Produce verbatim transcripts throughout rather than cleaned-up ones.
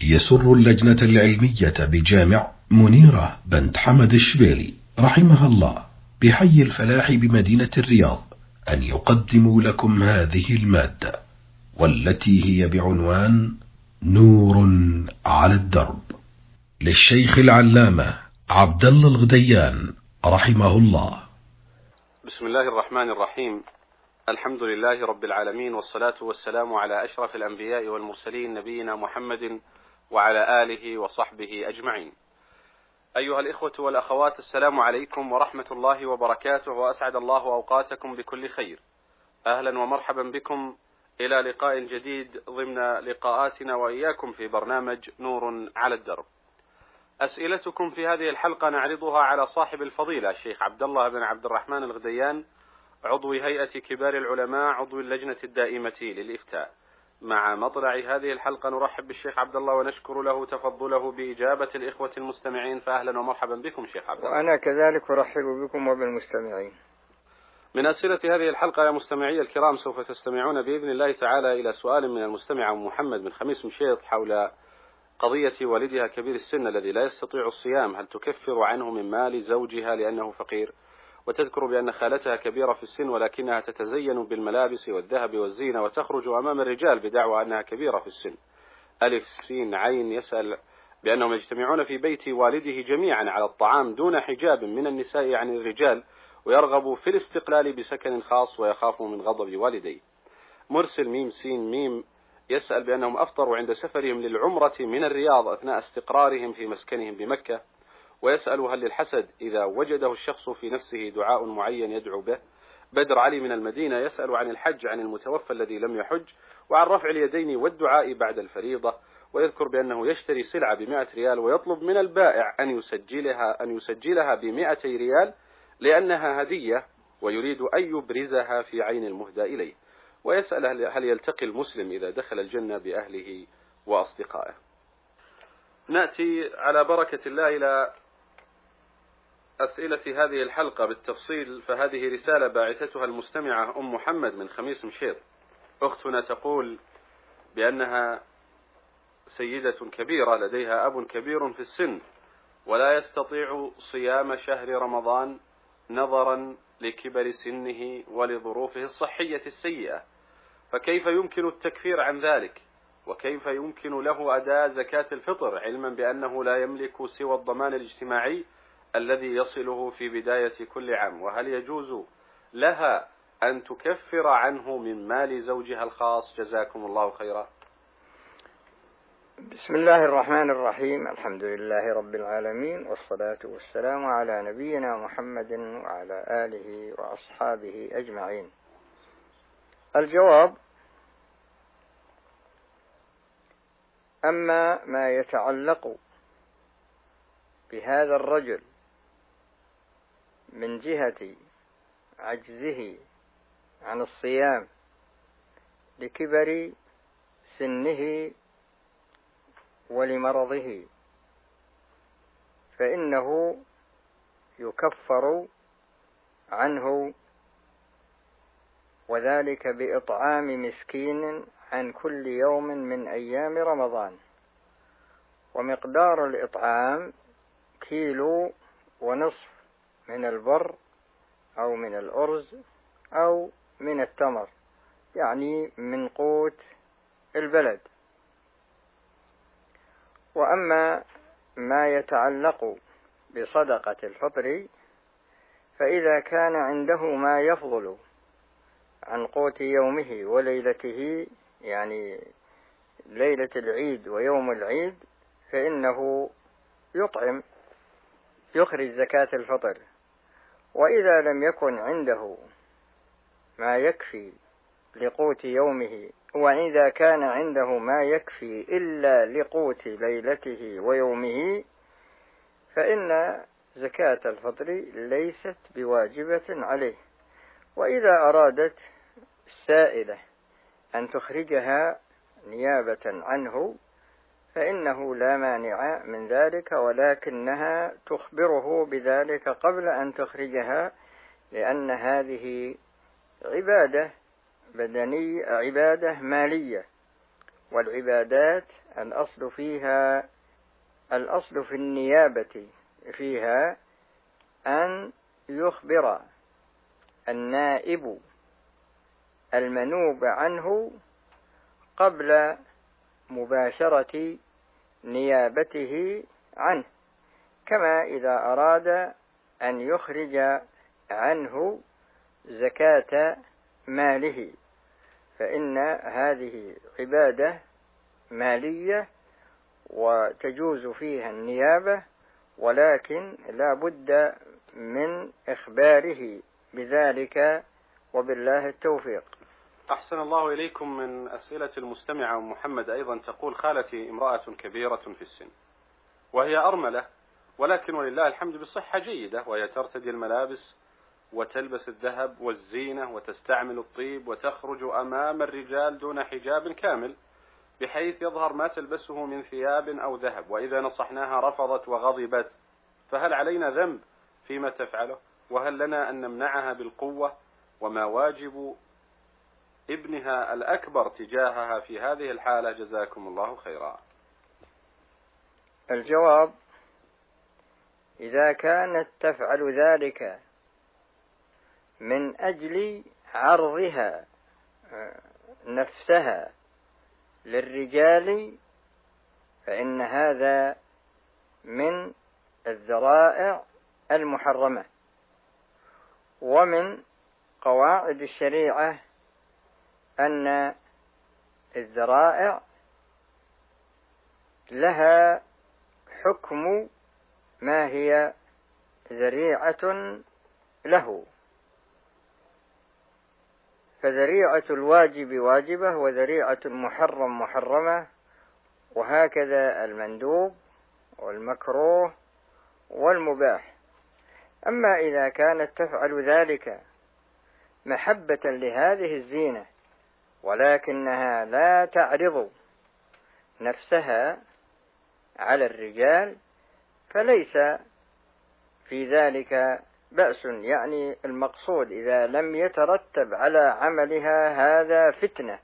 يسر اللجنة العلمية بجامع منيرة بنت حمد الشبيلي رحمها الله بحي الفلاح بمدينة الرياض أن يقدموا لكم هذه المادة، والتي هي بعنوان نور على الدرب، للشيخ العلامة عبد الله الغديان رحمه الله. بسم الله الرحمن الرحيم. الحمد لله رب العالمين، والصلاة والسلام على أشرف الأنبياء والمرسلين نبينا محمد وعلى آله وصحبه أجمعين. أيها الإخوة والأخوات، السلام عليكم ورحمة الله وبركاته، وأسعد الله أوقاتكم بكل خير. أهلا ومرحبا بكم إلى لقاء جديد ضمن لقاءاتنا وإياكم في برنامج نور على الدرب. أسئلتكم في هذه الحلقة نعرضها على صاحب الفضيلة الشيخ عبد الله بن عبد الرحمن الغديان، عضو هيئة كبار العلماء، عضو اللجنة الدائمة للإفتاء. مع مطلع هذه الحلقة نرحب بالشيخ عبد الله ونشكر له تفضله بإجابة الإخوة المستمعين، فأهلا ومرحبا بكم شيخ عبد الله. وأنا كذلك أرحب بكم وبالمستمعين. من أسئلة هذه الحلقة يا مستمعي الكرام سوف تستمعون بإذن الله تعالى إلى سؤال من المستمع أم محمد من خميس مشيط حول قضية والدها كبير السن الذي لا يستطيع الصيام، هل تكفر عنه من مال زوجها لأنه فقير؟ وتذكر بأن خالتها كبيرة في السن ولكنها تتزين بالملابس والذهب والزينة وتخرج أمام الرجال بدعوى أنها كبيرة في السن. ألف سين عين يسأل بأنهم يجتمعون في بيت والده جميعا على الطعام دون حجاب من النساء عن الرجال، ويرغب في الاستقلال بسكن خاص ويخاف من غضب والديه. مرسل ميم سين ميم يسأل بأنهم أفطروا عند سفرهم للعمرة من الرياض أثناء استقرارهم في مسكنهم بمكة، ويسأل هل للحسد إذا وجده الشخص في نفسه دعاء معين يدعو به؟ بدر علي من المدينة يسأل عن الحج عن المتوفى الذي لم يحج، وعن رفع اليدين والدعاء بعد الفريضة، ويذكر بأنه يشتري سلعة بمائة ريال ويطلب من البائع أن يسجلها أن يسجلها بمائتي ريال لأنها هدية، ويريد أن يبرزها في عين المهدى إليه. ويسأل هل يلتقي المسلم إذا دخل الجنة بأهله وأصدقائه؟ نأتي على بركة الله إلى أسئلة هذه الحلقة بالتفصيل. فهذه رسالة باعثتها المستمعة أم محمد من خميس مشيط. أختنا تقول بأنها سيدة كبيرة لديها أب كبير في السن ولا يستطيع صيام شهر رمضان نظرا لكبر سنه ولظروفه الصحية السيئة، فكيف يمكن التكفير عن ذلك؟ وكيف يمكن له أداء زكاة الفطر علما بأنه لا يملك سوى الضمان الاجتماعي الذي يصله في بداية كل عام؟ وهل يجوز لها أن تكفر عنه من مال زوجها الخاص؟ جزاكم الله خيرا. بسم الله الرحمن الرحيم. الحمد لله رب العالمين، والصلاة والسلام على نبينا محمد وعلى آله وأصحابه أجمعين. الجواب: أما ما يتعلق بهذا الرجل من جهة عجزه عن الصيام لكبر سنه ولمرضه، فإنه يكفر عنه، وذلك بإطعام مسكين عن كل يوم من أيام رمضان، ومقدار الإطعام كيلو ونصف من البر أو من الأرز أو من التمر، يعني من قوت البلد. وأما ما يتعلق بصدقة الفطر، فإذا كان عنده ما يفضل عن قوت يومه وليلته، يعني ليلة العيد ويوم العيد، فإنه يطعم يخرج زكاة الفطر. وإذا لم يكن عنده ما يكفي لقوت يومه، وإذا كان عنده ما يكفي إلا لقوت ليلته ويومه، فإن زكاة الفطر ليست بواجبة عليه. وإذا أرادت السائلة أن تخرجها نيابة عنه فإنه لا مانع من ذلك، ولكنها تخبره بذلك قبل أن تخرجها، لأن هذه عبادة بدنية، عبادة مالية، والعبادات الأصل فيها الأصل في النيابة فيها أن يخبر النائب المنوب عنه قبل مباشرة نيابته عنه، كما إذا أراد أن يخرج عنه زكاة ماله، فإن هذه عبادة مالية وتجوز فيها النيابة، ولكن لا بد من إخباره بذلك، وبالله التوفيق. أحسن الله إليكم. من أسئلة المستمعة محمد أيضا تقول: خالتي امرأة كبيرة في السن وهي أرملة، ولكن ولله الحمد بالصحة جيدة، وهي ترتدي الملابس وتلبس الذهب والزينة وتستعمل الطيب وتخرج أمام الرجال دون حجاب كامل بحيث يظهر ما تلبسه من ثياب أو ذهب، وإذا نصحناها رفضت وغضبت، فهل علينا ذنب فيما تفعله؟ وهل لنا أن نمنعها بالقوة؟ وما واجب ابنها الأكبر تجاهها في هذه الحالة؟ جزاكم الله خيرا. الجواب: إذا كانت تفعل ذلك من أجل عرضها نفسها للرجال فإن هذا من الذرائع المحرمة، ومن قواعد الشريعة أن الذرائع لها حكم ما هي ذريعة له، فذريعة الواجب واجبة وذريعة المحرم محرمة، وهكذا المندوب والمكروه والمباح. أما إذا كانت تفعل ذلك محبة لهذه الزينة ولكنها لا تعرض نفسها على الرجال فليس في ذلك بأس، يعني المقصود إذا لم يترتب على عملها هذا فتنة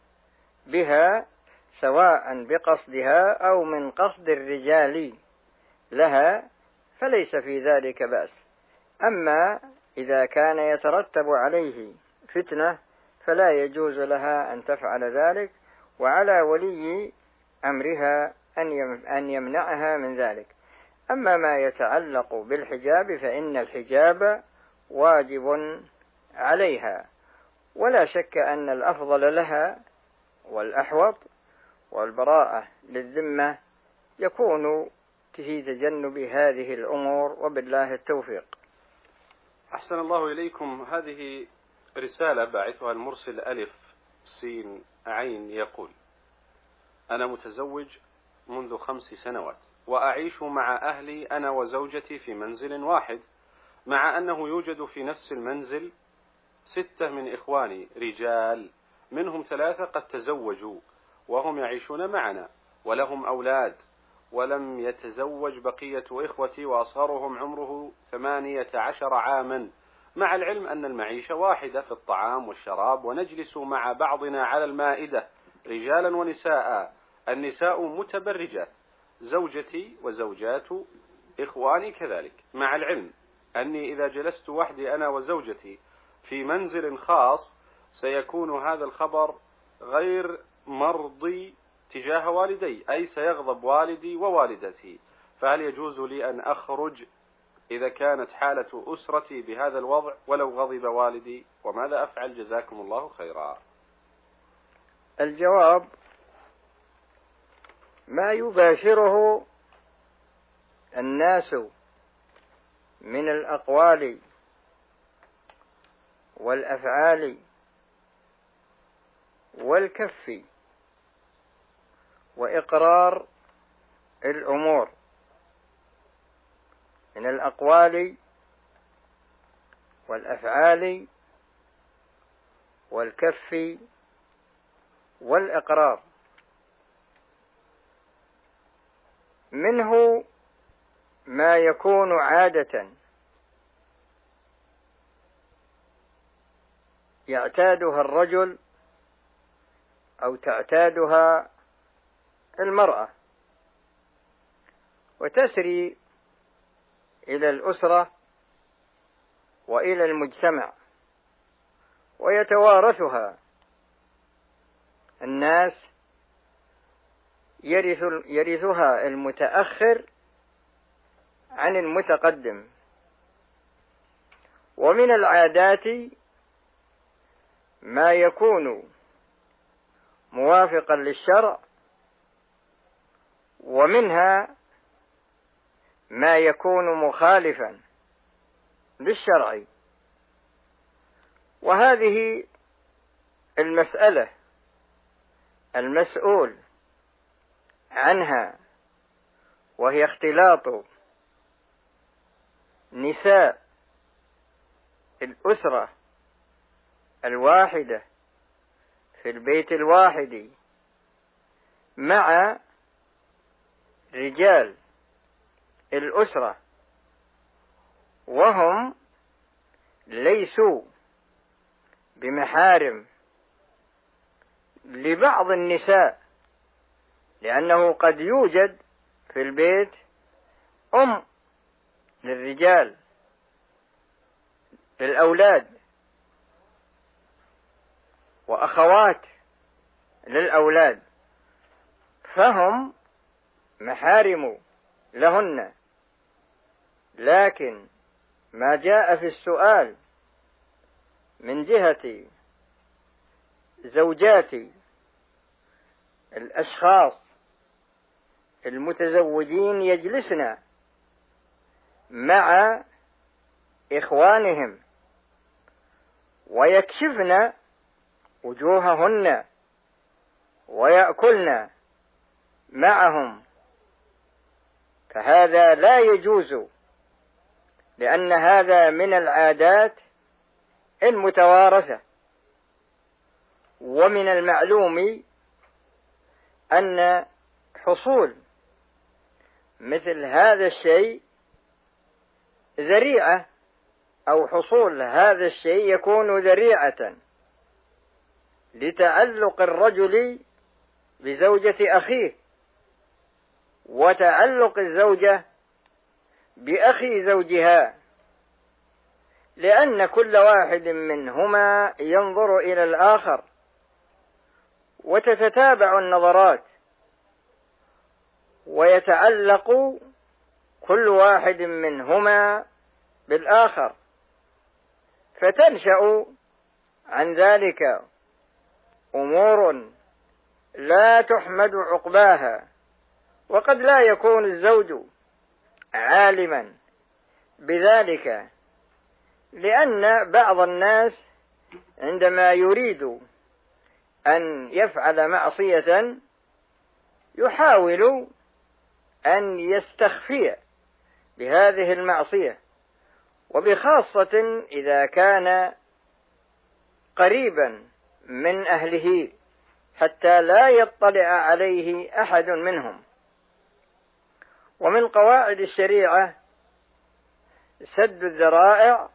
بها سواء بقصدها أو من قصد الرجال لها فليس في ذلك بأس. أما إذا كان يترتب عليه فتنة فلا يجوز لها أن تفعل ذلك، وعلى ولي أمرها أن يمنعها من ذلك. أما ما يتعلق بالحجاب فإن الحجاب واجب عليها، ولا شك أن الأفضل لها والأحوط والبراءة للذمة يكون في تجنب هذه الأمور، وبالله التوفيق. أحسن الله إليكم. هذه رسالة باعثها المرسل ألف سين عين يقول: أنا متزوج منذ خمس سنوات وأعيش مع أهلي أنا وزوجتي في منزل واحد، مع أنه يوجد في نفس المنزل ستة من إخواني رجال، منهم ثلاثة قد تزوجوا وهم يعيشون معنا ولهم أولاد، ولم يتزوج بقية إخوتي وأصغرهم عمره ثمانية عشر عاما، مع العلم أن المعيشة واحدة في الطعام والشراب، ونجلس مع بعضنا على المائدة رجالا ونساء، النساء متبرجات، زوجتي وزوجات إخواني كذلك، مع العلم أني إذا جلست وحدي أنا وزوجتي في منزل خاص سيكون هذا الخبر غير مرضي تجاه والدي، أي سيغضب والدي ووالدتي، فهل يجوز لي أن أخرج إذا كانت حالة أسرتي بهذا الوضع ولو غضب والدي؟ وماذا أفعل؟ جزاكم الله خيرا. الجواب: ما يباشره الناس من الأقوال والأفعال والكف وإقرار الأمور من الأقوال والأفعال والكف والإقرار، منه ما يكون عادة يعتادها الرجل أو تعتادها المرأة وتسري إلى الأسرة وإلى المجتمع، ويتوارثها الناس، يرث يرثها المتأخر عن المتقدم. ومن العادات ما يكون موافقا للشرع، ومنها ما يكون مخالفا للشرع. وهذه المسألة المسؤول عنها، وهي اختلاط نساء الأسرة الواحدة في البيت الواحد مع رجال الأسرة وهم ليسوا بمحارم لبعض النساء، لأنه قد يوجد في البيت أم للرجال للأولاد وأخوات للأولاد، فهم محارم لهن. لكن ما جاء في السؤال من جهة زوجات الأشخاص المتزوجين يجلسن مع إخوانهم ويكشفن وجوههن ويأكلن معهم، فهذا لا يجوز، لأن هذا من العادات المتوارثة. ومن المعلوم أن حصول مثل هذا الشيء ذريعة، أو حصول هذا الشيء يكون ذريعة لتعلق الرجل بزوجة أخيه، وتعلق الزوجة بأخي زوجها، لأن كل واحد منهما ينظر إلى الآخر وتتتابع النظرات، ويتعلق كل واحد منهما بالآخر، فتنشأ عن ذلك أمور لا تحمد عقباها. وقد لا يكون الزوج عالما بذلك، لأن بعض الناس عندما يريد أن يفعل معصية يحاول أن يستخفي بهذه المعصية، وبخاصة إذا كان قريبا من أهله حتى لا يطلع عليه أحد منهم. ومن قواعد الشريعة سد الذرائع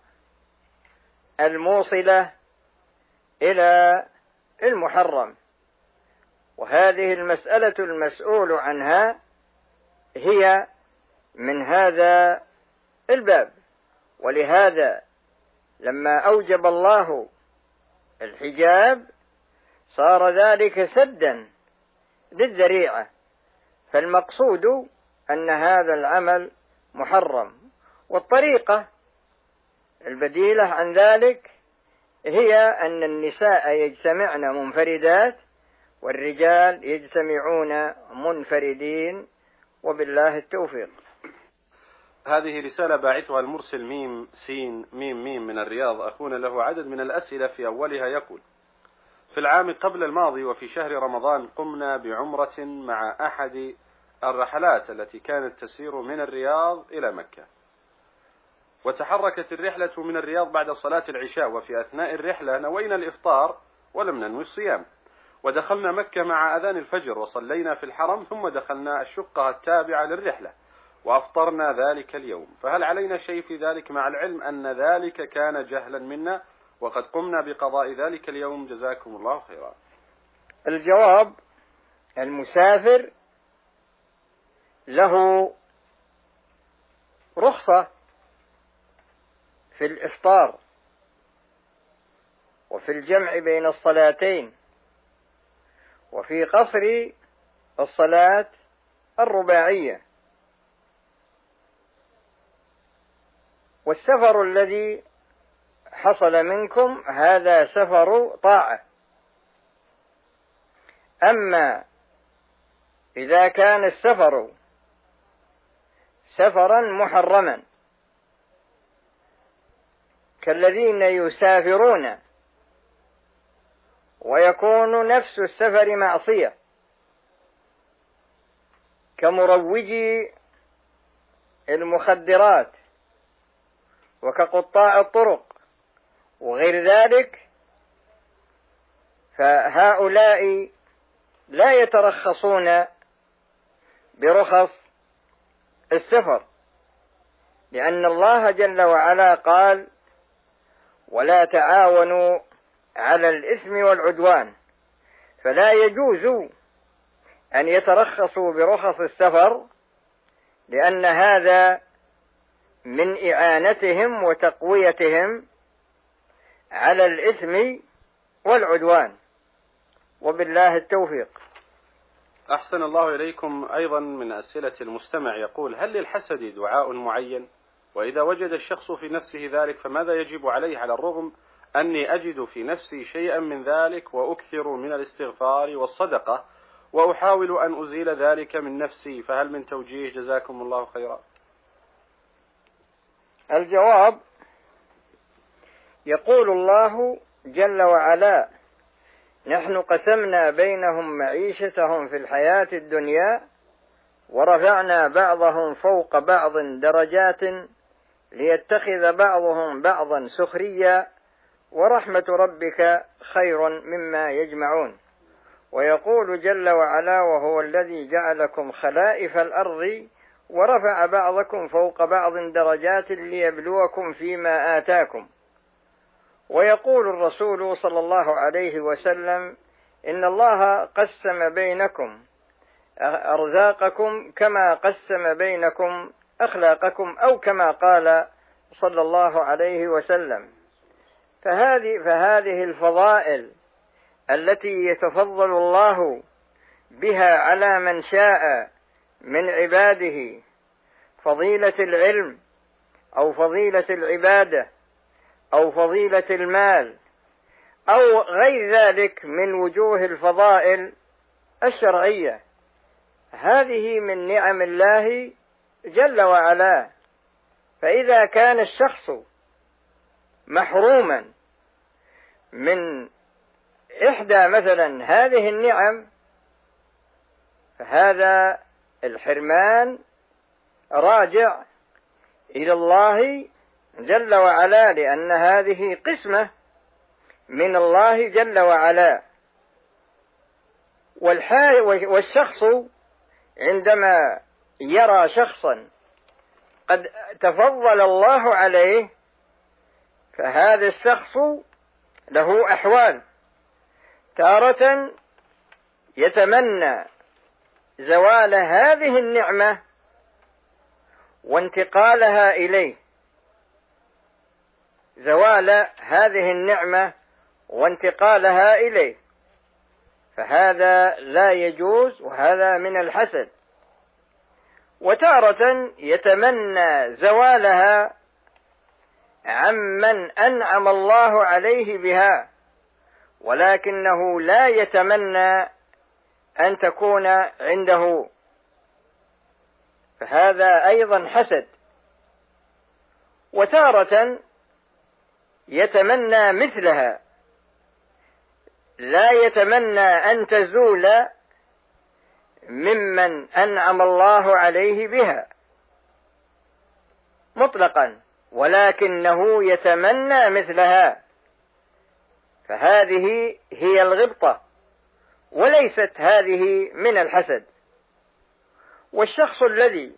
الموصلة إلى المحرم، وهذه المسألة المسؤول عنها هي من هذا الباب. ولهذا لما أوجب الله الحجاب صار ذلك سدا للذريعة، فالمقصود أن هذا العمل محرم. والطريقة البديلة عن ذلك هي أن النساء يجتمعن منفردات والرجال يجتمعون منفردين، وبالله التوفيق. هذه رسالة باعثها المرسل ميم سين ميم ميم من الرياض. أخونا له عدد من الأسئلة، في أولها يقول: في العام قبل الماضي وفي شهر رمضان قمنا بعمرة مع أحد الرحلات التي كانت تسير من الرياض إلى مكة، وتحركت الرحلة من الرياض بعد صلاة العشاء، وفي أثناء الرحلة نوينا الإفطار ولم ننوي الصيام، ودخلنا مكة مع أذان الفجر وصلينا في الحرم، ثم دخلنا الشقة التابعة للرحلة وأفطرنا ذلك اليوم، فهل علينا شيء في ذلك مع العلم أن ذلك كان جهلا منا وقد قمنا بقضاء ذلك اليوم؟ جزاكم الله خيرا. الجواب: المسافر له رخصة في الإفطار وفي الجمع بين الصلاتين وفي قصر الصلاة الرباعية. والسفر الذي حصل منكم هذا سفر طاعة. أما إذا كان السفر سفرا محرما كالذين يسافرون ويكون نفس السفر معصية كمروجي المخدرات وكقطاع الطرق وغير ذلك، فهؤلاء لا يترخصون برخص السفر، لأن الله جل وعلا قال: ولا تعاونوا على الإثم والعدوان. فلا يجوز أن يترخصوا برخص السفر، لأن هذا من إعانتهم وتقويتهم على الإثم والعدوان، وبالله التوفيق. أحسن الله إليكم. أيضا من أسئلة المستمع يقول: هل للحسد دعاء معين؟ وإذا وجد الشخص في نفسه ذلك فماذا يجب عليه، على الرغم أني أجد في نفسي شيئا من ذلك وأكثر من الاستغفار والصدقة وأحاول أن أزيل ذلك من نفسي، فهل من توجيه؟ جزاكم الله خيرا. الجواب: يقول الله جل وعلا: نحن قسمنا بينهم معيشتهم في الحياة الدنيا ورفعنا بعضهم فوق بعض درجات ليتخذ بعضهم بعضا سخريا ورحمة ربك خير مما يجمعون. ويقول جل وعلا: وهو الذي جعلكم خلائف الأرض ورفع بعضكم فوق بعض درجات ليبلوكم فيما آتاكم. ويقول الرسول صلى الله عليه وسلم: إن الله قسم بينكم أرزاقكم كما قسم بينكم أخلاقكم، أو كما قال صلى الله عليه وسلم. فهذه, فهذه الفضائل التي يتفضل الله بها على من شاء من عباده، فضيلة العلم أو فضيلة العبادة أو فضيلة المال أو غير ذلك من وجوه الفضائل الشرعية، هذه من نعم الله جل وعلا. فإذا كان الشخص محروما من إحدى مثلا هذه النعم، فهذا الحرمان راجع إلى الله جل وعلا، لأن هذه قسمة من الله جل وعلا. والشخص عندما يرى شخصا قد تفضل الله عليه، فهذا الشخص له أحوال. تارة يتمنى زوال هذه النعمة وانتقالها إليه، زوال هذه النعمة وانتقالها إليه، فهذا لا يجوز، وهذا من الحسد. وتارة يتمنى زوالها عمن أنعم الله عليه بها، ولكنه لا يتمنى أن تكون عنده، فهذا أيضا حسد. وتارة يتمنى مثلها، لا يتمنى أن تزول ممن أنعم الله عليه بها مطلقا، ولكنه يتمنى مثلها، فهذه هي الغبطة وليست هذه من الحسد. والشخص الذي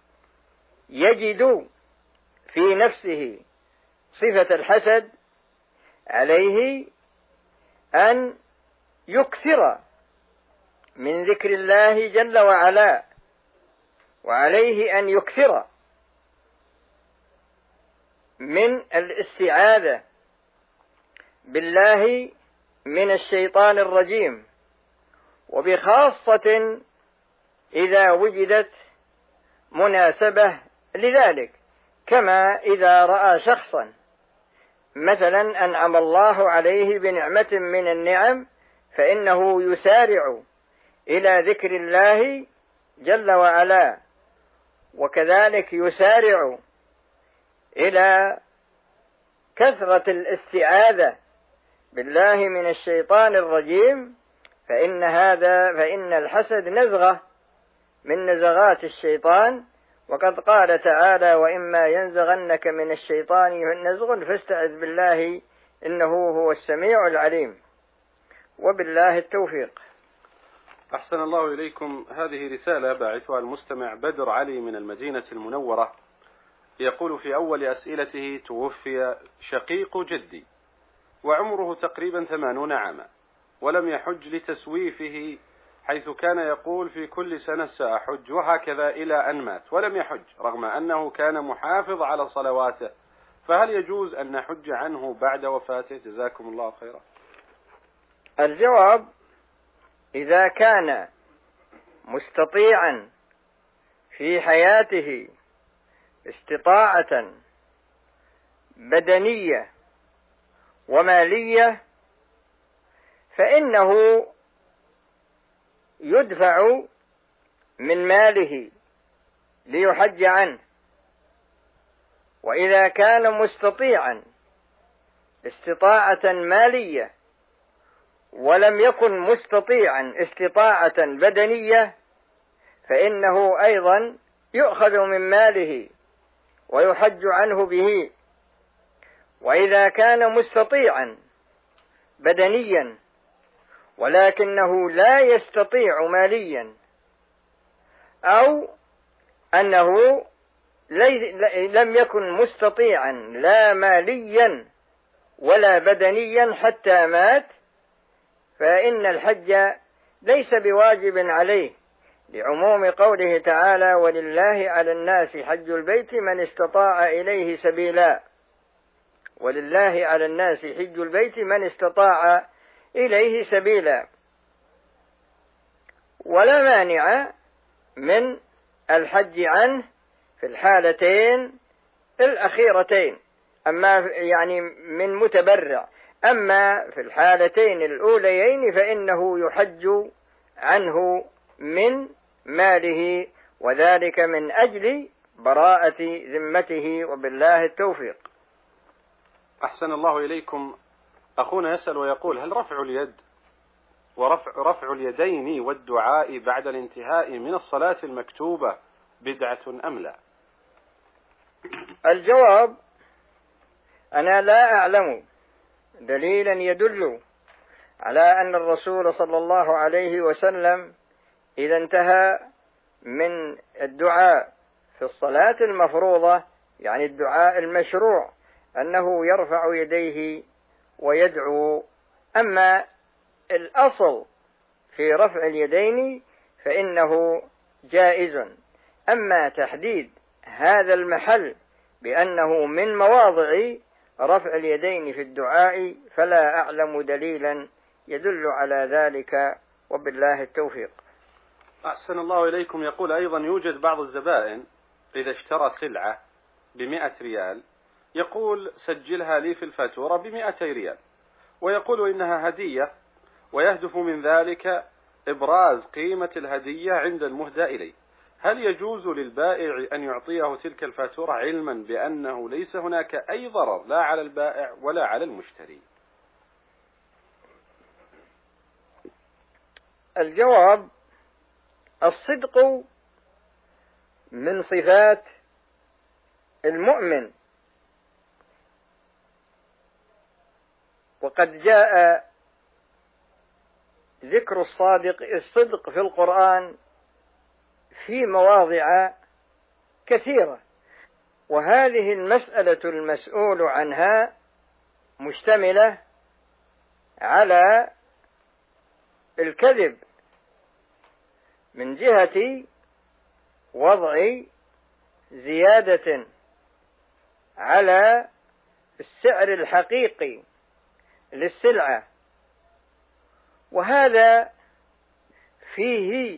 يجد في نفسه صفة الحسد عليه أن يكثر من ذكر الله جل وعلا وعليه أن يكثر من الاستعاذة بالله من الشيطان الرجيم، وبخاصة إذا وجدت مناسبة لذلك، كما إذا رأى شخصا مثلا أنعم الله عليه بنعمة من النعم فإنه يسارع إلى ذكر الله جل وعلا، وكذلك يسارع إلى كثرة الاستعاذة بالله من الشيطان الرجيم، فإن هذا فإن الحسد نزغة من نزغات الشيطان، وقد قال تعالى: وإما ينزغنك من الشيطان نزغ فاستعذ بالله إنه هو السميع العليم، وبالله التوفيق. أحسن الله إليكم. هذه رسالة باعثها المستمع بدر علي من المدينة المنورة، يقول في أول أسئلته: توفي شقيق جدي وعمره تقريبا ثمانون عاما، ولم يحج لتسويفه، حيث كان يقول في كل سنة سأحج وهكذا إلى أن مات ولم يحج، رغم أنه كان محافظ على صلواته، فهل يجوز أن نحج عنه بعد وفاته؟ جزاكم الله خيرا. الجواب: إذا كان مستطيعا في حياته استطاعة بدنية ومالية فإنه يدفع من ماله ليحج عنه، وإذا كان مستطيعا استطاعة مالية ولم يكن مستطيعا استطاعة بدنية فإنه أيضا يؤخذ من ماله ويحج عنه به. وإذا كان مستطيعا بدنيا ولكنه لا يستطيع ماليا، أو أنه لم يكن مستطيعا لا ماليا ولا بدنيا حتى مات، فإن الحج ليس بواجب عليه، لعموم قوله تعالى: ولله على الناس حج البيت من استطاع إليه سبيلا. ولله على الناس حج البيت من استطاع إليه سبيلا، ولا مانع من الحج عنه في الحالتين الأخيرتين، أما يعني من متبرع. أما في الحالتين الأوليين فإنه يحج عنه من ماله، وذلك من أجل براءة ذمته، وبالله التوفيق. أحسن الله إليكم. أخونا يسأل ويقول: هل رفع اليد ورفع رفع اليدين والدعاء بعد الانتهاء من الصلاة المكتوبة بدعة أم لا؟ الجواب: أنا لا أعلم دليلا يدل على أن الرسول صلى الله عليه وسلم إذا انتهى من الدعاء في الصلاة المفروضة، يعني الدعاء المشروع، أنه يرفع يديه ويدعو. أما الأصل في رفع اليدين فإنه جائز. أما تحديد هذا المحل بأنه من مواضع رفع اليدين في الدعاء فلا أعلم دليلا يدل على ذلك، وبالله التوفيق. أحسن الله إليكم. يقول أيضا: يوجد بعض الزبائن إذا اشترى سلعة بمئة ريال يقول: سجلها لي في الفاتورة بمئتي ريال، ويقول إنها هدية، ويهدف من ذلك إبراز قيمة الهدية عند المهدى إليه. هل يجوز للبائع أن يعطيه تلك الفاتورة علما بأنه ليس هناك أي ضرر لا على البائع ولا على المشتري؟ الجواب: الصدق من صفات المؤمن، وقد جاء ذكر الصادق الصدق في القرآن في مواضع كثيرة، وهذه المسألة المسؤول عنها مشتملة على الكذب من جهة وضع زيادة على السعر الحقيقي للسلعة، وهذا فيه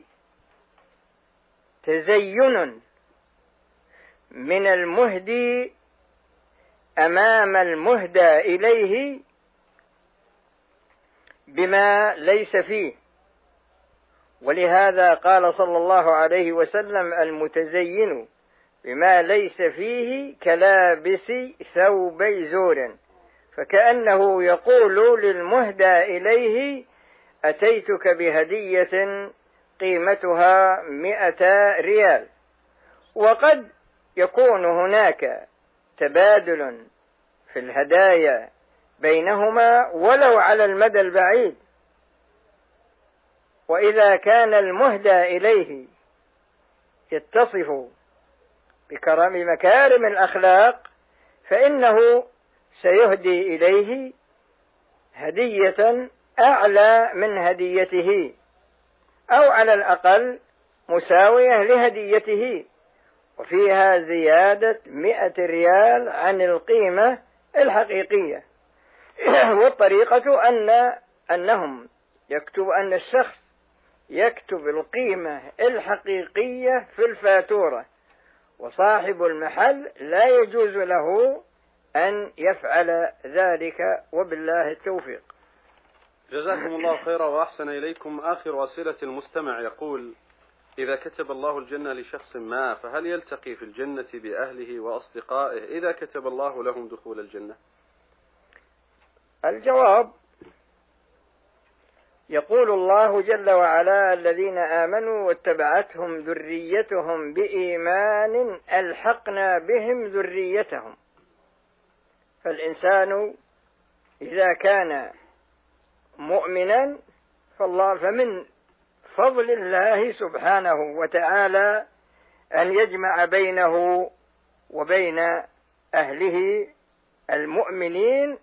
تزين من المهدي أمام المهدى إليه بما ليس فيه. ولهذا قال صلى الله عليه وسلم: المتزين بما ليس فيه كلابس ثوبي زور، فكأنه يقول للمهدى إليه: أتيتك بهدية قيمتها مئة ريال. وقد يكون هناك تبادل في الهدايا بينهما ولو على المدى البعيد، وإذا كان المهدى إليه يتصف بكرم مكارم الأخلاق فإنه سيهدي إليه هدية أعلى من هديته، أو على الأقل مساوية لهديته، وفيها زيادة مئة ريال عن القيمة الحقيقية. والطريقة أن أنهم يكتب أن الشخص يكتب القيمة الحقيقية في الفاتورة، وصاحب المحل لا يجوز له أن يفعل ذلك، وبالله التوفيق. جزاكم الله خيرا وأحسن إليكم. آخر أسئلة المستمع يقول: إذا كتب الله الجنة لشخص ما فهل يلتقي في الجنة بأهله وأصدقائه إذا كتب الله لهم دخول الجنة؟ الجواب: يقول الله جل وعلا: الذين آمنوا واتبعتهم ذريتهم بإيمان ألحقنا بهم ذريتهم. فالإنسان إذا كان مؤمنا فالله فمن فضل الله سبحانه وتعالى أن يجمع بينه وبين أهله المؤمنين،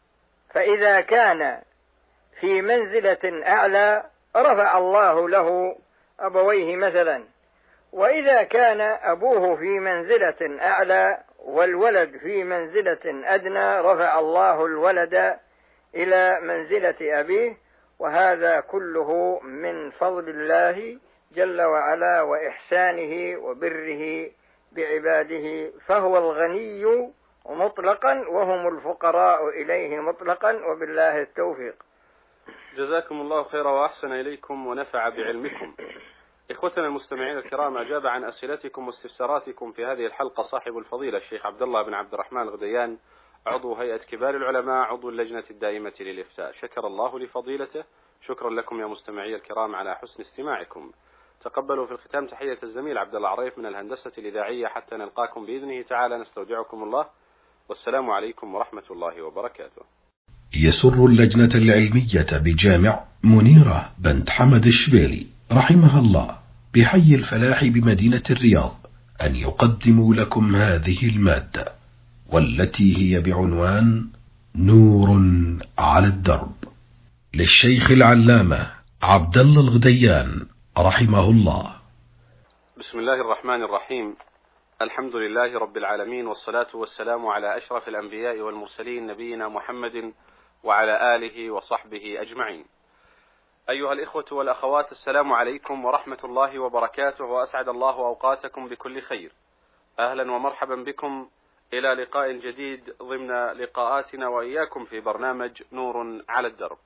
فإذا كان في منزلة أعلى رفع الله له أبويه مثلا، وإذا كان أبوه في منزلة أعلى والولد في منزلة أدنى رفع الله الولد إلى منزلة أبيه، وهذا كله من فضل الله جل وعلا وإحسانه وبره بعباده، فهو الغني مطلقا وهم الفقراء إليه مطلقا، وبالله التوفيق. جزاكم الله خيرا وأحسن إليكم ونفع بعلمكم. إخوتنا المستمعين الكرام، أجاب عن أسئلتكم واستفساراتكم في هذه الحلقة صاحب الفضيلة الشيخ عبد الله بن عبد الرحمن الغديان، عضو هيئة كبار العلماء، عضو اللجنة الدائمة للإفتاء. شكر الله لفضيلته. شكرا لكم يا مستمعي الكرام على حسن استماعكم. تقبلوا في الختام تحية الزميل عبد الله عريف من الهندسة الإذاعية، حتى نلقاكم بإذنه تعالى نستودعكم الله، والسلام عليكم ورحمة الله وبركاته. يسر اللجنة العلمية بجامع منيرة بنت حمد الشبيلي رحمها الله بحي الفلاح بمدينة الرياض أن يقدموا لكم هذه المادة، والتي هي بعنوان نور على الدرب، للشيخ العلامة عبد الله الغديان رحمه الله. بسم الله الرحمن الرحيم. الحمد لله رب العالمين، والصلاة والسلام على أشرف الأنبياء والمرسلين نبينا محمد وعلى آله وصحبه أجمعين. أيها الإخوة والأخوات، السلام عليكم ورحمة الله وبركاته، وأسعد الله أوقاتكم بكل خير. أهلا ومرحبا بكم إلى لقاء جديد ضمن لقاءاتنا وإياكم في برنامج نور على الدرب.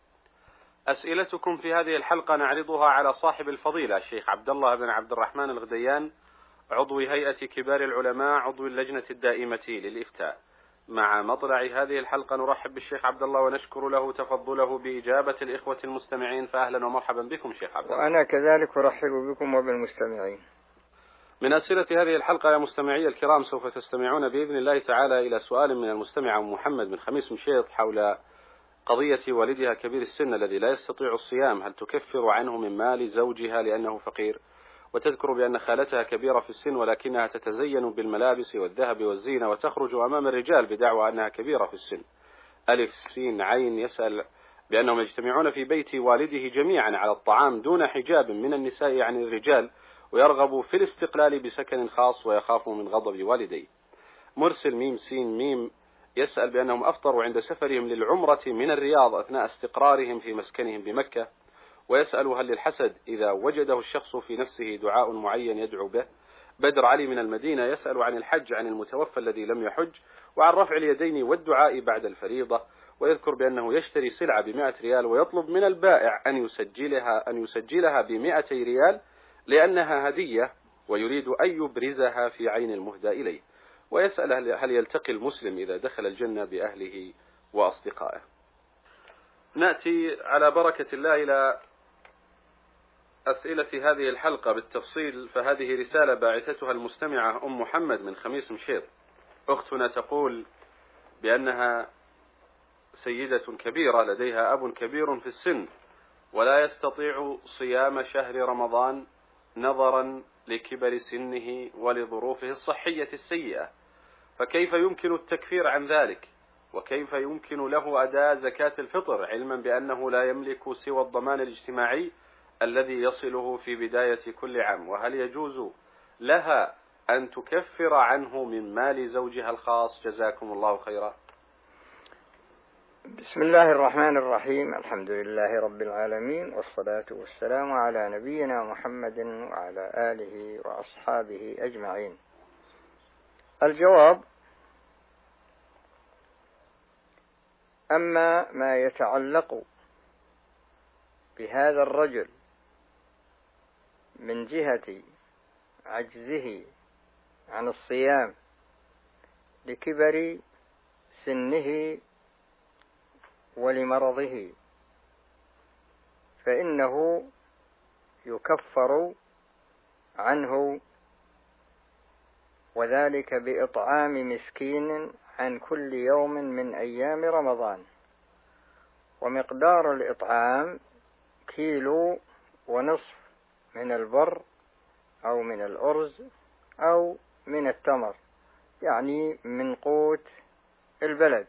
أسئلتكم في هذه الحلقة نعرضها على صاحب الفضيلة الشيخ عبد الله بن عبد الرحمن الغديان، عضو هيئة كبار العلماء، عضو اللجنة الدائمة للإفتاء. مع مطلع هذه الحلقة نرحب بالشيخ عبد الله ونشكر له تفضله بإجابة الإخوة المستمعين، فأهلا ومرحبا بكم شيخ عبد الله. وأنا كذلك أرحب بكم وبالمستمعين. من أسئلة هذه الحلقة يا مستمعي الكرام سوف تستمعون بإذن الله تعالى إلى سؤال من المستمع محمد بن خميس مشيط حول قضية والدها كبير السن الذي لا يستطيع الصيام، هل تكفر عنه من مال زوجها لأنه فقير؟ وتذكر بأن خالتها كبيرة في السن ولكنها تتزين بالملابس والذهب والزينة وتخرج أمام الرجال بدعوى أنها كبيرة في السن. ألف سين عين يسأل بأنهم يجتمعون في بيت والده جميعا على الطعام دون حجاب من النساء عن الرجال، ويرغب في الاستقلال بسكن خاص ويخاف من غضب والديه. مرسل ميم سين ميم يسأل بأنهم أفطروا عند سفرهم للعمرة من الرياض أثناء استقرارهم في مسكنهم بمكة، ويسأل هل للحسد إذا وجده الشخص في نفسه دعاء معين يدعو به. بدر علي من المدينة يسأل عن الحج عن المتوفى الذي لم يحج، وعن رفع اليدين والدعاء بعد الفريضة، ويذكر بأنه يشتري سلعة بمائة ريال ويطلب من البائع أن يسجلها أن يسجلها بمائتي ريال لأنها هدية، ويريد أن يبرزها في عين المهدى إليه. ويسأل هل يلتقي المسلم إذا دخل الجنة بأهله وأصدقائه. نأتي على بركة الله إلى أسئلة هذه الحلقة بالتفصيل، فهذه رسالة باعثتها المستمعة أم محمد من خميس مشيط. أختنا تقول بأنها سيدة كبيرة لديها أب كبير في السن ولا يستطيع صيام شهر رمضان نظرا لكبر سنه ولظروفه الصحية السيئة، فكيف يمكن التكفير عن ذلك؟ وكيف يمكن له أداء زكاة الفطر علما بأنه لا يملك سوى الضمان الاجتماعي الذي يصله في بداية كل عام؟ وهل يجوز لها أن تكفر عنه من مال زوجها الخاص؟ جزاكم الله خيرا. بسم الله الرحمن الرحيم، الحمد لله رب العالمين، والصلاة والسلام على نبينا محمد وعلى آله وأصحابه أجمعين. الجواب: أما ما يتعلق بهذا الرجل من جهة عجزه عن الصيام لكبر سنه ولمرضه، فإنه يكفر عنه، وذلك بإطعام مسكين عن كل يوم من أيام رمضان، ومقدار الإطعام كيلو ونصف من البر أو من الأرز أو من التمر، يعني من قوت البلد.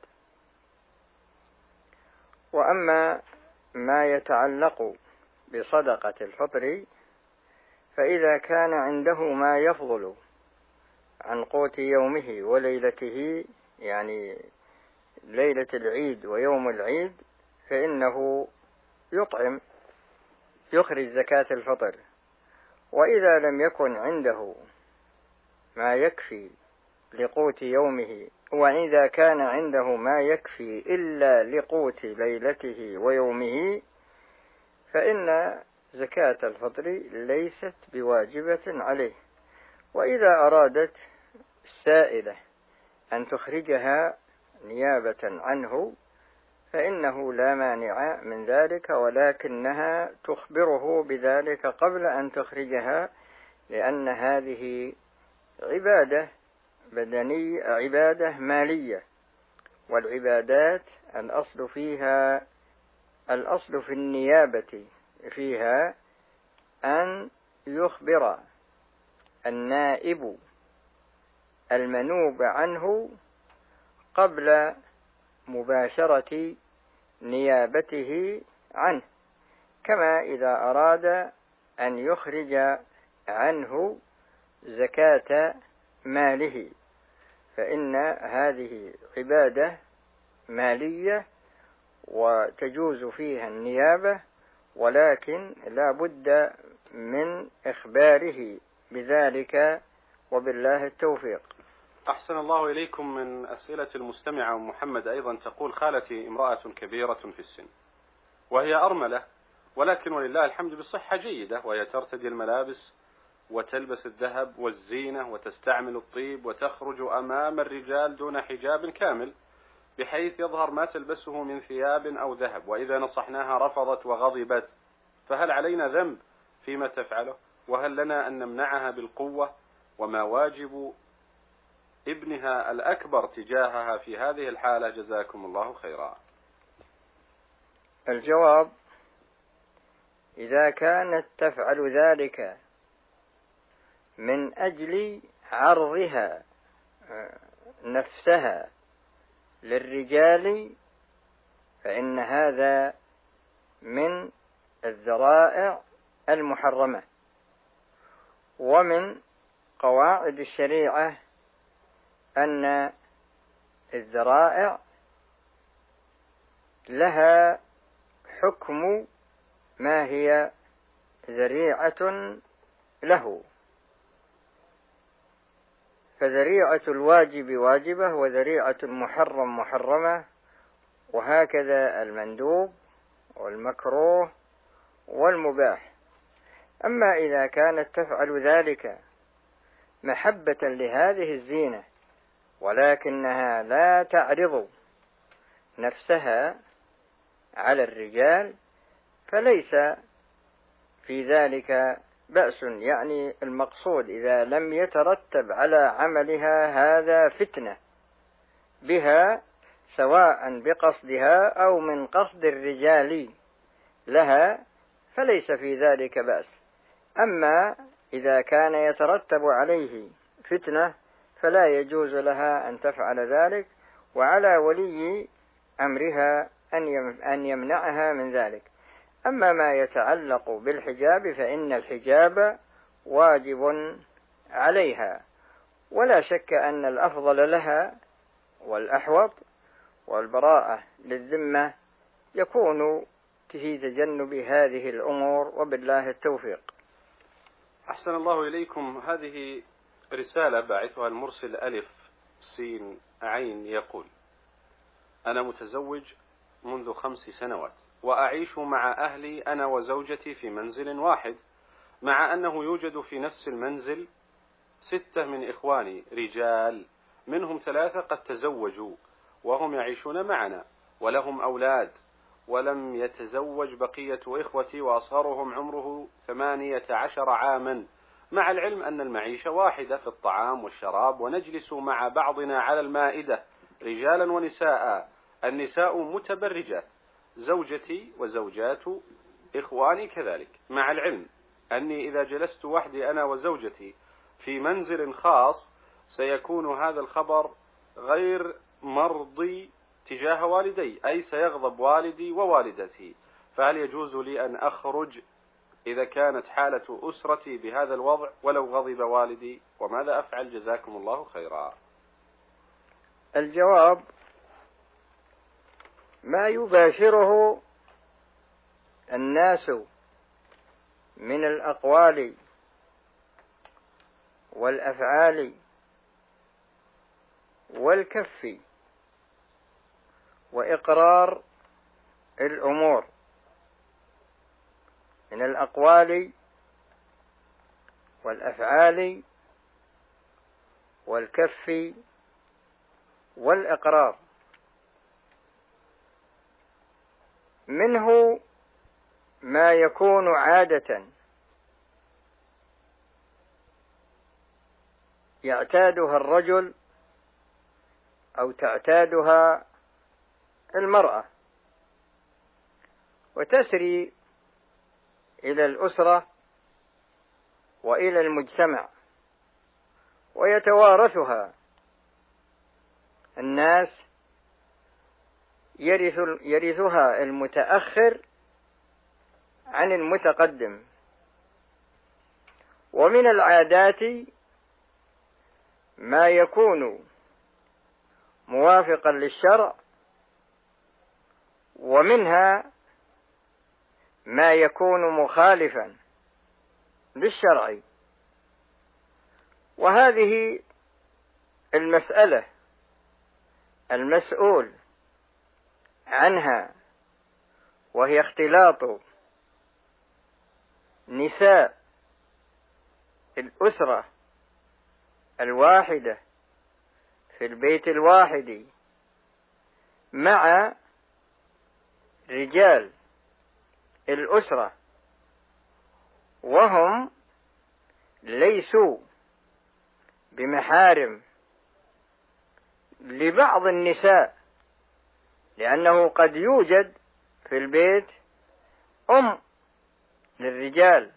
وأما ما يتعلق بصدقة الفطر، فإذا كان عنده ما يفضل عن قوت يومه وليلته، يعني ليلة العيد ويوم العيد، فإنه يطعم يخرج زكاة الفطر. وإذا لم يكن عنده ما يكفي لقوت يومه، وإذا كان عنده ما يكفي إلا لقوت ليلته ويومه، فإن زكاة الفطر ليست بواجبة عليه. وإذا أرادت السائلة أن تخرجها نيابة عنه فإنه لا مانع من ذلك، ولكنها تخبره بذلك قبل أن تخرجها، لأن هذه عبادة بدنية، عبادة مالية، والعبادات الأصل فيها الأصل في النيابة فيها أن يخبر النائب المنوب عنه قبل مباشرة نيابته عنه، كما إذا أراد أن يخرج عنه زكاة ماله، فإن هذه عبادة مالية وتجوز فيها النيابة، ولكن لا بد من إخباره بذلك، وبالله التوفيق. أحسن الله إليكم. من أسئلة المستمعة محمد أيضا تقول: خالتي امرأة كبيرة في السن وهي أرملة، ولكن ولله الحمد بالصحة جيدة، وهي ترتدي الملابس وتلبس الذهب والزينة وتستعمل الطيب وتخرج أمام الرجال دون حجاب كامل بحيث يظهر ما تلبسه من ثياب أو ذهب، وإذا نصحناها رفضت وغضبت، فهل علينا ذنب فيما تفعله؟ وهل لنا أن نمنعها بالقوة؟ وما واجب ابنها الأكبر تجاهها في هذه الحالة؟ جزاكم الله خيرا. الجواب: إذا كانت تفعل ذلك من أجل عرضها نفسها للرجال، فإن هذا من الذرائع المحرمة. ومن قواعد الشريعة أن الذرائع لها حكم ما هي ذريعة له، فذريعة الواجب واجبة وذريعة المحرم محرمة، وهكذا المندوب والمكروه والمباح. أما إذا كانت تفعل ذلك محبة لهذه الزينة ولكنها لا تعرض نفسها على الرجال فليس في ذلك بأس، يعني المقصود إذا لم يترتب على عملها هذا فتنة بها سواء بقصدها أو من قصد الرجال لها فليس في ذلك بأس. أما إذا كان يترتب عليه فتنة فلا يجوز لها أن تفعل ذلك، وعلى ولي أمرها أن يمنعها من ذلك. أما ما يتعلق بالحجاب فإن الحجاب واجب عليها، ولا شك أن الأفضل لها والأحوط والبراءة للذمة يكون في تجنب هذه الأمور، وبالله التوفيق. أحسن الله إليكم. هذه رسالة باعثها المرسل ألف سين عين يقول: أنا متزوج منذ خمس سنوات وأعيش مع أهلي أنا وزوجتي في منزل واحد، مع أنه يوجد في نفس المنزل ستة من إخواني رجال، منهم ثلاثة قد تزوجوا وهم يعيشون معنا ولهم أولاد، ولم يتزوج بقية إخوتي وأصغرهم عمره ثمانية عشر عاما، مع العلم أن المعيشة واحدة في الطعام والشراب، ونجلس مع بعضنا على المائدة رجالا ونساء، النساء متبرجات، زوجتي وزوجات إخواني كذلك، مع العلم أني إذا جلست وحدي أنا وزوجتي في منزل خاص سيكون هذا الخبر غير مرضي تجاه والدي، أي سيغضب والدي ووالدتي، فهل يجوز لي أن أخرج إذا كانت حالة أسرتي بهذا الوضع ولو غضب والدي؟ وماذا أفعل؟ جزاكم الله خيرا. الجواب: ما يباشره الناس من الأقوال والأفعال والكف وإقرار الأمور من الأقوال والأفعال والكف والإقرار، منه ما يكون عادة يعتادها الرجل أو تعتادها المرأة وتسري إلى الأسرة وإلى المجتمع ويتوارثها الناس، يرث يرثها المتأخر عن المتقدم. ومن العادات ما يكون موافقا للشرع، ومنها ما يكون مخالفا للشرع. وهذه المسألة المسؤول عنها وهي اختلاط نساء الأسرة الواحدة في البيت الواحد مع رجال الأسرة وهم ليسوا بمحارم لبعض النساء، لأنه قد يوجد في البيت أم للرجال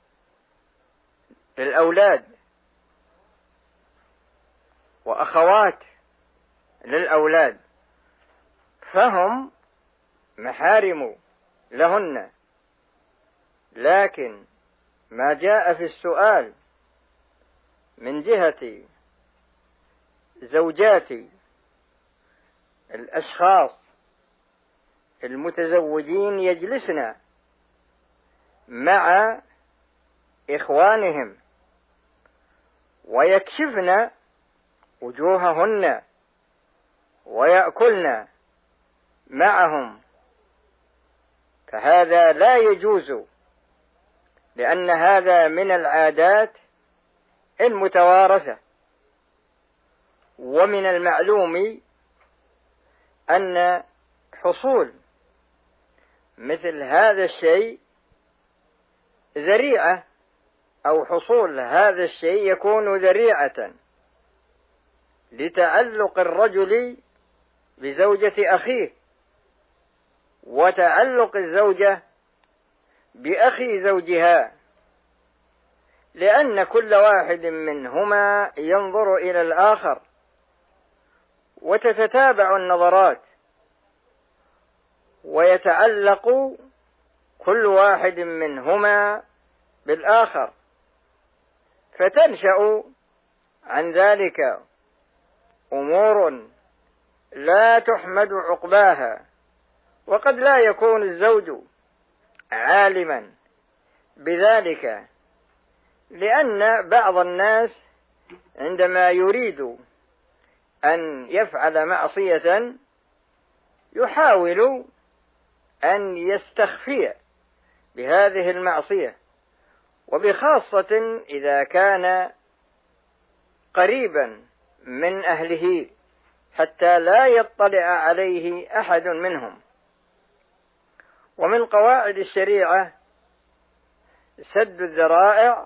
للأولاد وأخوات للأولاد، فهم محارم لهن. لكن ما جاء في السؤال من جهة زوجات الأشخاص المتزوجين يجلسن مع إخوانهم ويكشفن وجوههن ويأكلن معهم، فهذا لا يجوز، لأن هذا من العادات المتوارثة. ومن المعلوم أن حصول مثل هذا الشيء ذريعة، أو حصول هذا الشيء يكون ذريعة لتعلق الرجل بزوجة أخيه، وتعلق الزوجة بأخي زوجها، لأن كل واحد منهما ينظر إلى الآخر وتتتابع النظرات، ويتعلق كل واحد منهما بالآخر، فتنشأ عن ذلك أمور لا تحمد عقباها. وقد لا يكون الزوج عالما بذلك، لأن بعض الناس عندما يريد أن يفعل معصية يحاول أن يستخفي بهذه المعصية، وبخاصة إذا كان قريبا من أهله حتى لا يطلع عليه أحد منهم. ومن قواعد الشريعة سد الذرائع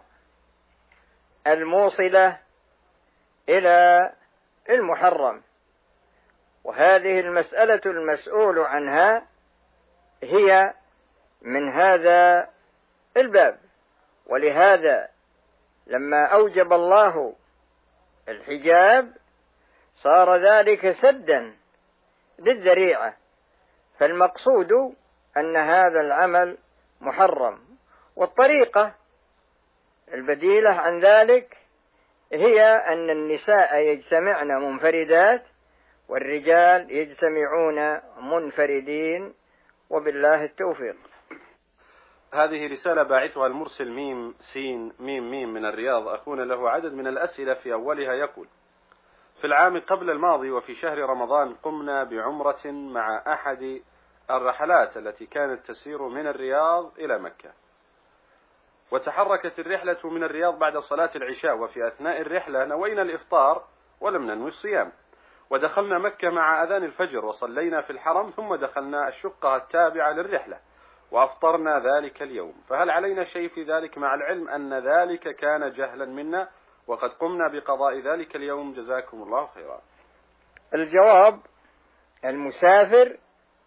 الموصلة إلى المحرم، وهذه المسألة المسؤول عنها هي من هذا الباب. ولهذا لما أوجب الله الحجاب صار ذلك سدا للذريعة، فالمقصود أن هذا العمل محرم. والطريقة البديلة عن ذلك هي أن النساء يجتمعن منفردات والرجال يجتمعون منفردين، وبالله التوفيق. هذه رسالة باعثها المرسل ميم سين ميم ميم من الرياض. أخونا له عدد من الأسئلة، في أولها يقول: في العام قبل الماضي وفي شهر رمضان قمنا بعمرة مع أحد الرحلات التي كانت تسير من الرياض إلى مكة، وتحركت الرحلة من الرياض بعد صلاة العشاء، وفي أثناء الرحلة نوينا الإفطار ولم ننوي الصيام، ودخلنا مكة مع أذان الفجر وصلينا في الحرم، ثم دخلنا الشقة التابعة للرحلة وأفطرنا ذلك اليوم، فهل علينا شيء في ذلك مع العلم أن ذلك كان جهلا منا وقد قمنا بقضاء ذلك اليوم؟ جزاكم الله خيرا. الجواب: المسافر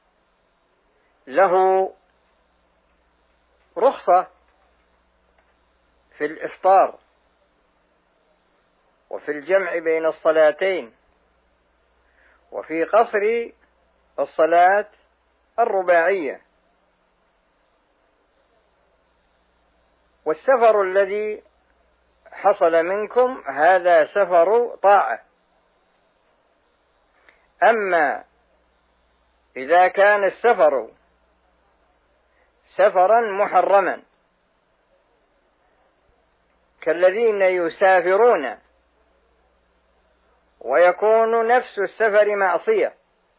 له رخصة في الإفطار وفي الجمع بين الصلاتين وفي قصر الصلاة الرباعية. والسفر الذي حصل منكم هذا سفر طاعة. أما إذا كان السفر سفرا محرما كالذين يسافرون ويكون نفس السفر معصية،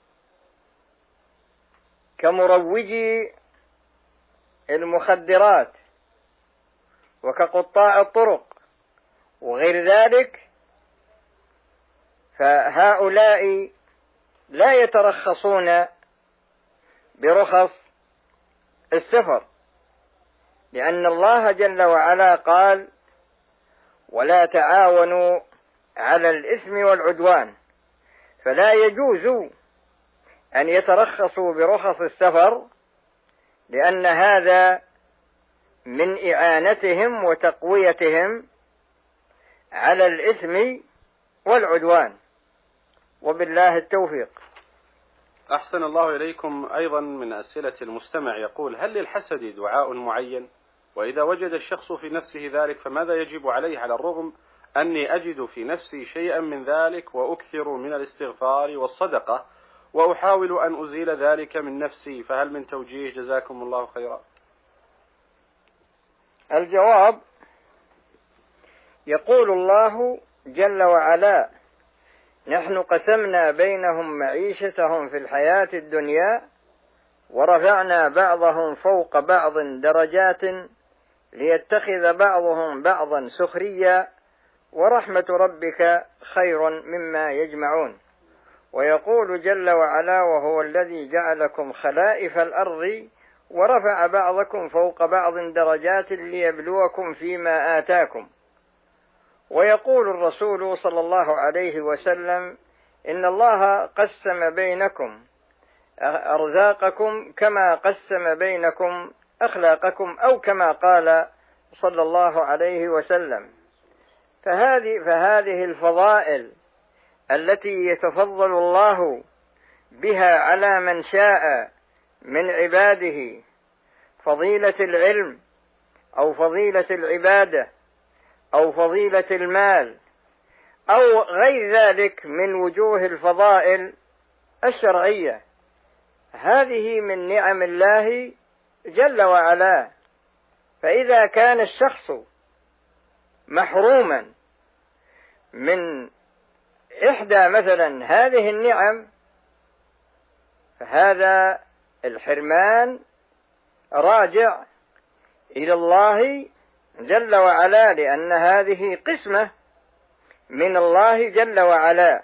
كمروجي المخدرات وكقطاع الطرق وغير ذلك، فهؤلاء لا يترخصون برخص السفر، لأن الله جل وعلا قال: ولا تعاونوا على الإثم والعدوان، فلا يجوز أن يترخصوا برخص السفر، لأن هذا من إعانتهم وتقويتهم على الإثم والعدوان، وبالله التوفيق. أحسن الله إليكم. أيضا من أسئلة المستمع يقول: هل للحسد دعاء معين؟ وإذا وجد الشخص في نفسه ذلك فماذا يجب عليه على الرغم أني أجد في نفسي شيئا من ذلك وأكثر من الاستغفار والصدقة وأحاول أن أزيل ذلك من نفسي، فهل من توجيه؟ جزاكم الله خيرا. الجواب: يقول الله جل وعلا: نحن قسمنا بينهم معيشتهم في الحياة الدنيا ورفعنا بعضهم فوق بعض درجات ليتخذ بعضهم بعضا سخريا ورحمة ربك خير مما يجمعون. ويقول جل وعلا: وهو الذي جعلكم خلائف الأرض ورفع بعضكم فوق بعض درجات ليبلوكم فيما آتاكم. ويقول الرسول صلى الله عليه وسلم: إن الله قسم بينكم أرزاقكم كما قسم بينكم أخلاقكم، أو كما قال صلى الله عليه وسلم. فهذه, فهذه الفضائل التي يتفضل الله بها على من شاء من عباده، فضيلة العلم أو فضيلة العبادة أو فضيلة المال أو غير ذلك من وجوه الفضائل الشرعية، هذه من نعم الله جل وعلا. فإذا كان الشخص محروما من إحدى مثلا هذه النعم، فهذا الحرمان راجع إلى الله جل وعلا، لأن هذه قسمة من الله جل وعلا.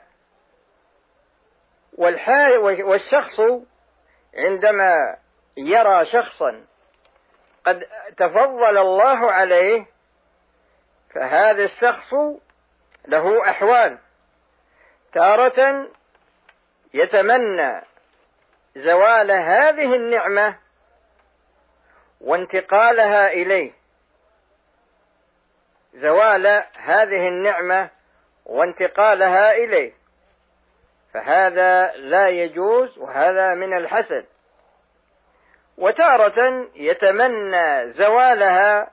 والشخص عندما يرى شخصا قد تفضل الله عليه، فهذا الشخص له أحوال. تارة يتمنى زوال هذه النعمة وانتقالها إليه، زوال هذه النعمة وانتقالها إليه، فهذا لا يجوز، وهذا من الحسد. وتارة يتمنى زوالها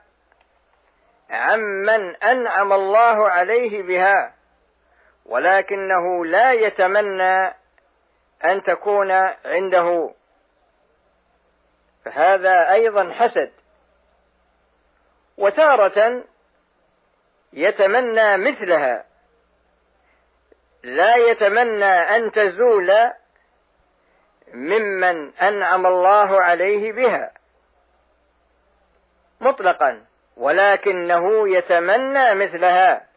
عمن أنعم الله عليه بها، ولكنه لا يتمنى أن تكون عنده، فهذا أيضا حسد. وتارة يتمنى مثلها، لا يتمنى أن تزول ممن أنعم الله عليه بها مطلقا، ولكنه يتمنى مثلها،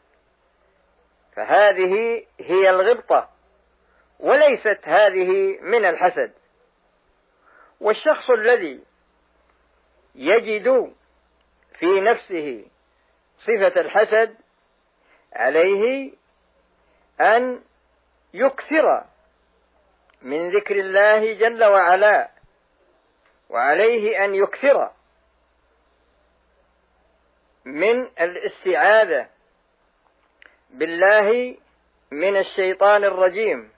فهذه هي الغبطة وليست هذه من الحسد. والشخص الذي يجد في نفسه صفة الحسد عليه أن يكثر من ذكر الله جل وعلا، وعليه أن يكثر من الاستعاذة بالله من الشيطان الرجيم،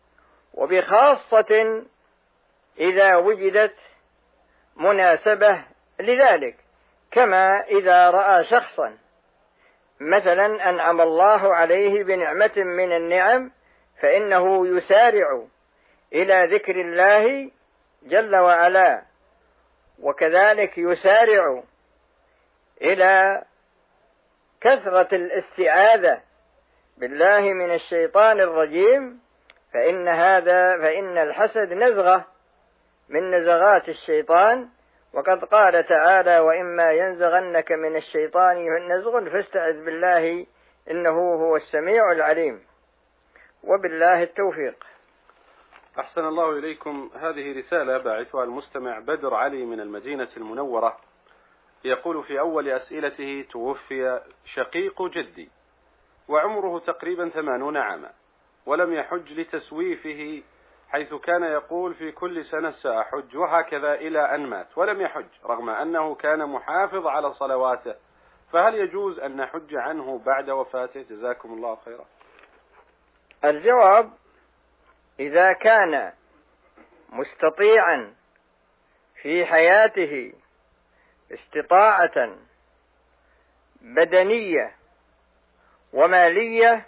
وبخاصة إذا وجدت مناسبة لذلك، كما إذا رأى شخصا مثلا أنعم الله عليه بنعمة من النعم، فإنه يسارع إلى ذكر الله جل وعلا، وكذلك يسارع إلى كثرة الاستعاذة بالله من الشيطان الرجيم، فإن هذا فإن الحسد نزغة من نزغات الشيطان، وقد قال تعالى: وإما ينزغنك من الشيطان نزغ فاستعذ بالله إنه هو السميع العليم. وبالله التوفيق. أحسن الله إليكم. هذه رسالة باعثها المستمع بدر علي من المدينة المنورة، يقول في أول أسئلته: توفي شقيق جدي وعمره تقريبا ثمانون عاما، ولم يحج لتسويفه، حيث كان يقول في كل سنة سأحج، وهكذا إلى أن مات ولم يحج، رغم أنه كان محافظ على صلواته، فهل يجوز أن نحج عنه بعد وفاته؟ جزاكم الله خيرا. الجواب: إذا كان مستطيعا في حياته استطاعة بدنية ومالية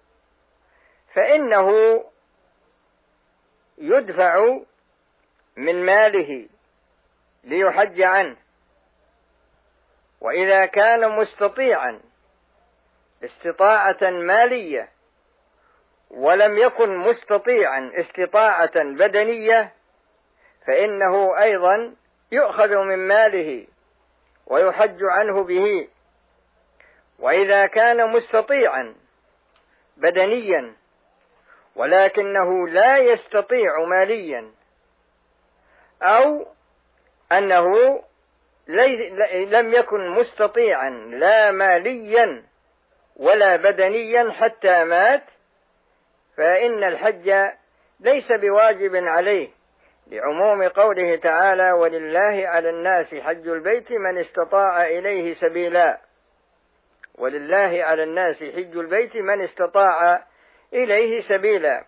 فإنه يدفع من ماله ليحج عنه. وإذا كان مستطيعا استطاعة مالية ولم يكن مستطيعا استطاعة بدنية فإنه أيضا يؤخذ من ماله ويحج عنه به. وإذا كان مستطيعا بدنيا ولكنه لا يستطيع ماليا، أو أنه لم يكن مستطيعا لا ماليا ولا بدنيا حتى مات، فإن الحج ليس بواجب عليه، لعموم قوله تعالى: ولله على الناس حج البيت من استطاع إليه سبيلا. ولله على الناس حج البيت من استطاع إليه سبيلا.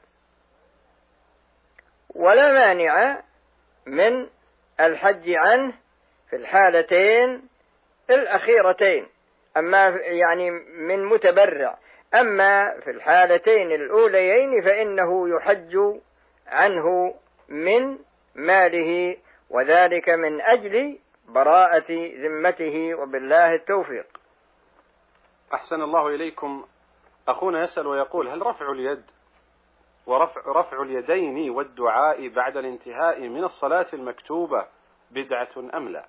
ولا مانع من الحج عنه في الحالتين الأخيرتين، أما يعني من متبرع. أما في الحالتين الأوليين فإنه يحج عنه من ماله، وذلك من أجل براءة ذمته، وبالله التوفيق. أحسن الله إليكم. أخونا يسأل ويقول: هل رفع اليد ورفع رفع اليدين والدعاء بعد الانتهاء من الصلاة المكتوبة بدعة أم لا؟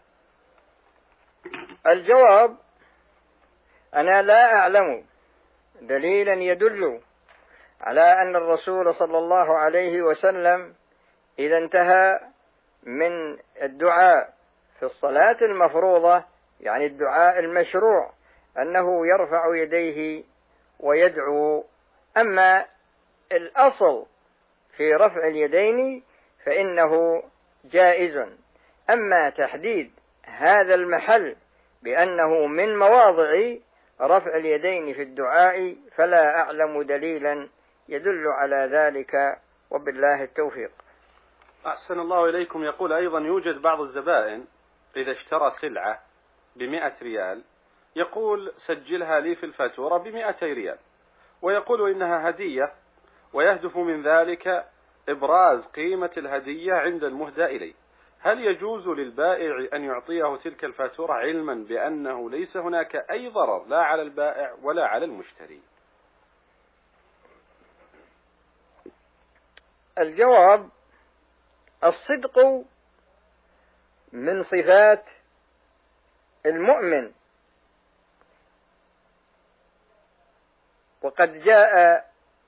الجواب: أنا لا أعلم دليلا يدل على أن الرسول صلى الله عليه وسلم إذا انتهى من الدعاء في الصلاة المفروضة، يعني الدعاء المشروع، أنه يرفع يديه ويدعو. أما الأصل في رفع اليدين فإنه جائز. أما تحديد هذا المحل بأنه من مواضع رفع اليدين في الدعاء فلا أعلم دليلا يدل على ذلك، وبالله التوفيق. أحسن الله إليكم. يقول أيضا: يوجد بعض الزبائن إذا اشترى سلعة بمئة ريال يقول: سجلها لي في الفاتورة بمئتي ريال، ويقول إنها هدية، ويهدف من ذلك إبراز قيمة الهدية عند المهدى إليه. هل يجوز للبائع أن يعطيه تلك الفاتورة علما بأنه ليس هناك أي ضرر لا على البائع ولا على المشتري؟ الجواب: الصدق من صفات المؤمن، وقد جاء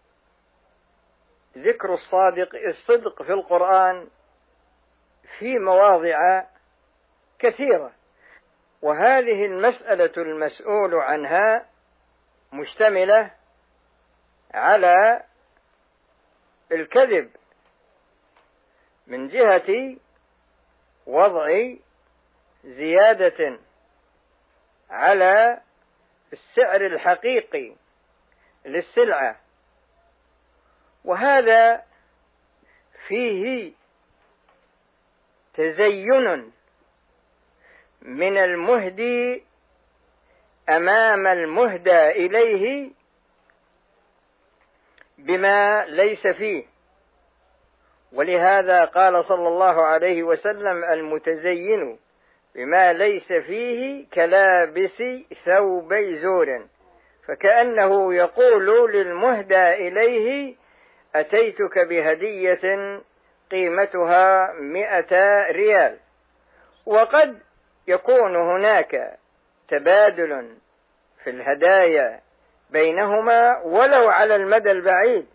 ذكر الصادق الصدق في القرآن في مواضع كثيرة، وهذه المسألة المسؤول عنها مشتملة على الكذب من جهة وضع زيادة على السعر الحقيقي للسلعة، وهذا فيه تزين من المهدي أمام المهدى إليه بما ليس فيه. ولهذا قال صلى الله عليه وسلم: المتزين بما ليس فيه كلابس ثوبي زور، فكأنه يقول للمهدى إليه: أتيتك بهدية قيمتها مئة ريال. وقد يكون هناك تبادل في الهدايا بينهما ولو على المدى البعيد،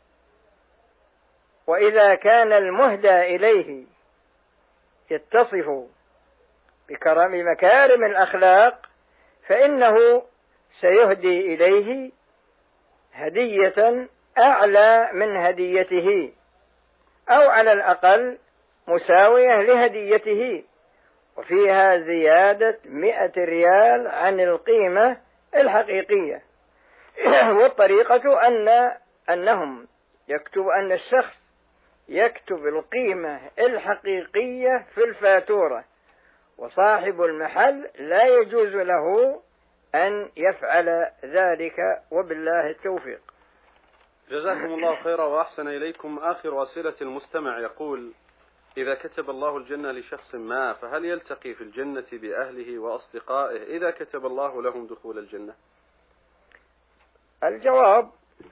وإذا كان المهدى إليه يتصف بكرم مكارم الأخلاق فإنه سيهدي إليه هدية أعلى من هديته، أو على الأقل مساوية لهديته، وفيها زيادة مئة ريال عن القيمة الحقيقية. والطريقة أن أنهم يكتب أن الشخص يكتب القيمة الحقيقية في الفاتورة، وصاحب المحل لا يجوز له أن يفعل ذلك، وبالله التوفيق. جزاكم الله خيرا وأحسن إليكم. آخر أسئلة المستمع يقول: إذا كتب الله الجنة لشخص ما، فهل يلتقي في الجنة بأهله وأصدقائه إذا كتب الله لهم دخول الجنة؟ الجواب: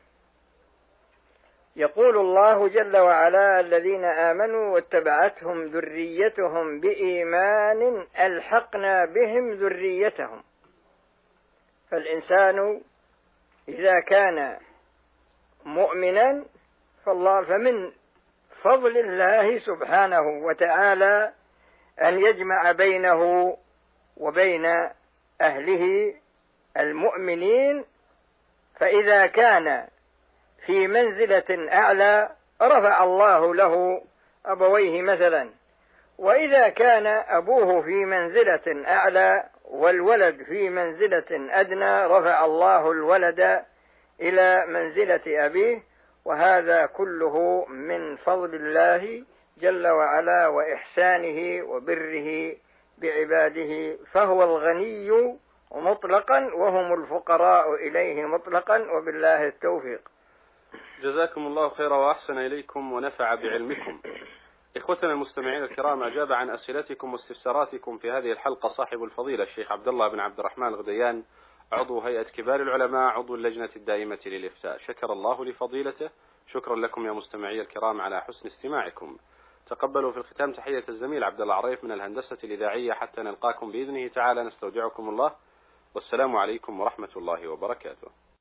يقول الله جل وعلا: الذين آمنوا واتبعتهم ذريتهم بإيمان ألحقنا بهم ذريتهم. فالإنسان إذا كان مؤمنا فالله فمن فضل الله سبحانه وتعالى أن يجمع بينه وبين أهله المؤمنين، فإذا كان في منزلة أعلى رفع الله له أبويه مثلا، وإذا كان أبوه في منزلة أعلى والولد في منزلة أدنى رفع الله الولد إلى منزلة أبيه. وهذا كله من فضل الله جل وعلا وإحسانه وبره بعباده، فهو الغني مطلقا وهم الفقراء إليه مطلقا، وبالله التوفيق. جزاكم الله خيرا وأحسن إليكم ونفع بعلمكم. إخوتنا المستمعين الكرام، أجاب عن أسئلتكم واستفساراتكم في هذه الحلقة صاحب الفضيلة الشيخ عبد الله بن عبد الرحمن الغديان، عضو هيئة كبار العلماء، عضو اللجنة الدائمة للإفتاء. شكر الله لفضيلته. شكرا لكم يا مستمعي الكرام على حسن استماعكم. تقبلوا في الختام تحية الزميل عبد الله عريف من الهندسة الإذاعية. حتى نلقاكم بإذنه تعالى نستودعكم الله، والسلام عليكم ورحمة الله وبركاته.